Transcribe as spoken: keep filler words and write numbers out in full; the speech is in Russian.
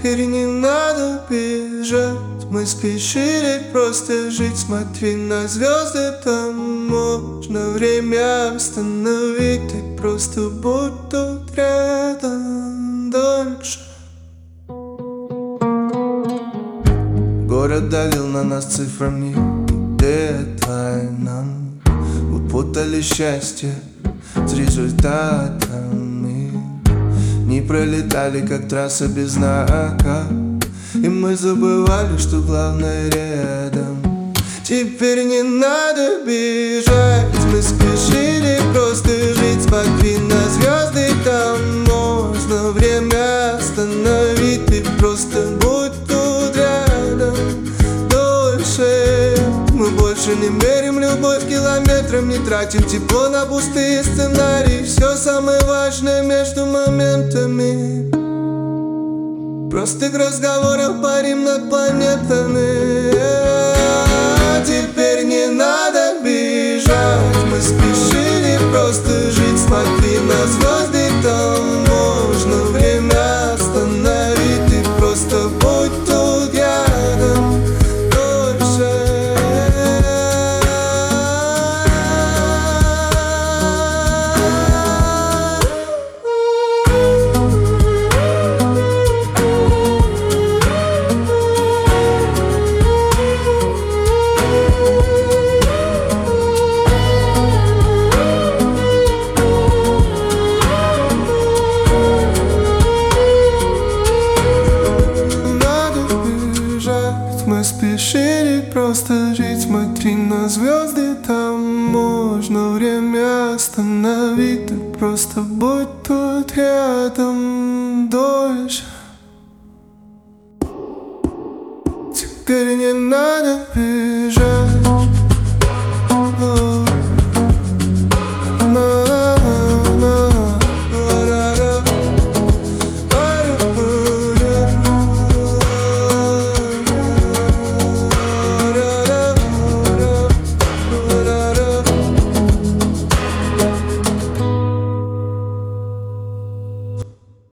Теперь не надо бежать, мы спешили просто жить. Смотри на звезды, там можно время остановить. Ты просто будь тут рядом дольше. Город давил на нас цифрами, дедлайном. Путали счастье с результатами. Не пролетали, как трасса без знака. И мы забывали, что главное рядом. Теперь не надо бежать, мы спешили просто жить. Смотри на звезды, там можно время остановить. Ты просто будь тут рядом дольше. Мы больше не мерим любовь километрам, не тратим тепло на пустые сценарии. Все самое важное между моментами. Просто к разговорам парим над планетами. Теперь не надо бежать, мы спешили просто жить. Смотри на звезды, там можно время остановить. Ты просто будь тут рядом дольше. Мы спешили просто жить. Смотри на звезды, там можно время остановить. Ты просто будь тут рядом дольше. Теперь не надо бежать.